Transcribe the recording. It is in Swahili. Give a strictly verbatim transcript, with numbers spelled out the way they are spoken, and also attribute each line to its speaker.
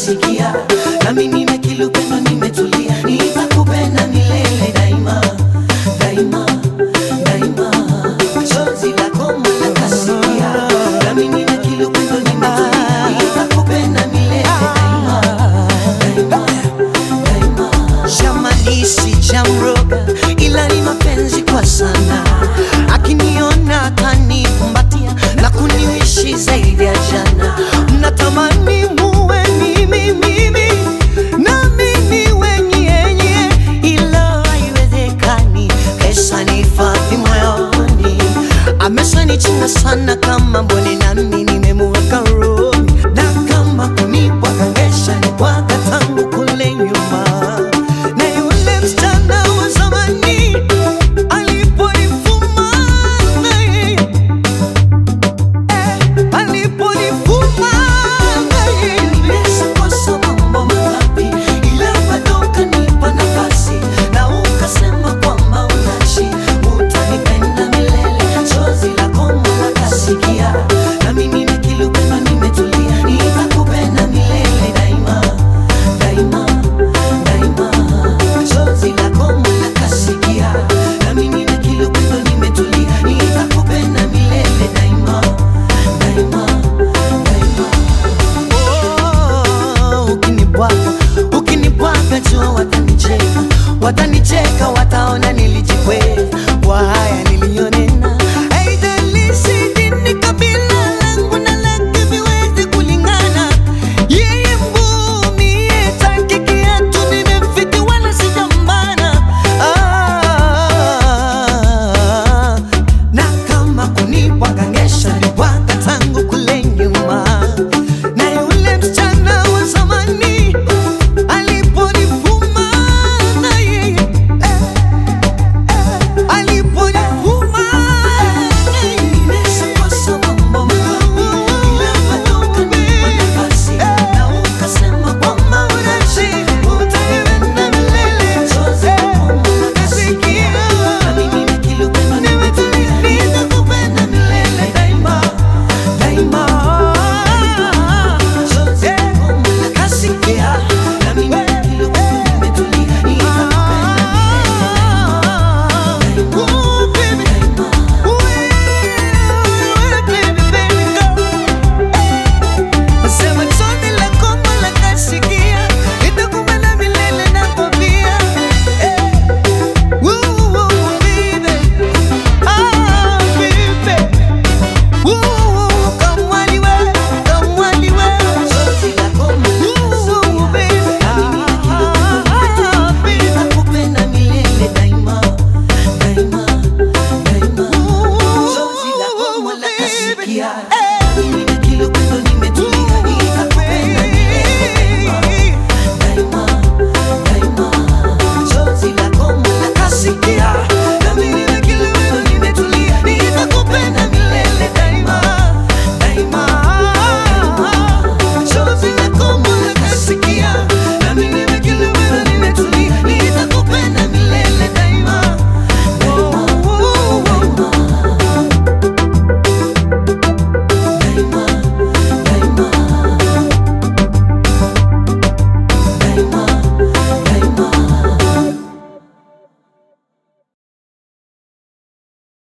Speaker 1: kasikia. Nami nimekilupendo nimetulia, nitakupenda milele daima, daima, daima. Chozi lako mwana kasikia. Nami nimekilupendo nimetulia, nitakupenda milele daima, daima, daima. Shamanisi jamroga ila ni mapenzi kwa sana. Akiniona kanikumbatia na kuniwishi zaidi ya jana. Natamani muwe mimi mimi nami niwe nyenye, ila haiwezekani. Pesa nihifadhi moyoni, ameshanichinga sana kama mboni nami nimemuweka rohoni. Na kama kunibwaga ameshanibwaga tangu kule nyuma. Na yule msichana wa zamani aliponifuma naye, eh, aliponifuma naye. Nimekosa mambo mangapi ila bado kanipa nafasi, na ukasema kwamba unaishi utanipenda milele. Chozi lako mwana kasikia. Nami nimekilupenda nimetulia, nitakupenda milele daima, daima, daima. Chozi lako mwana kasikia. Nami nimekilupenda nimetulia, nitakupenda milele daima, daima, daima. Oh, ukinibwaga, ukinibwaga jua watanicheka, watanicheka, watanicheka.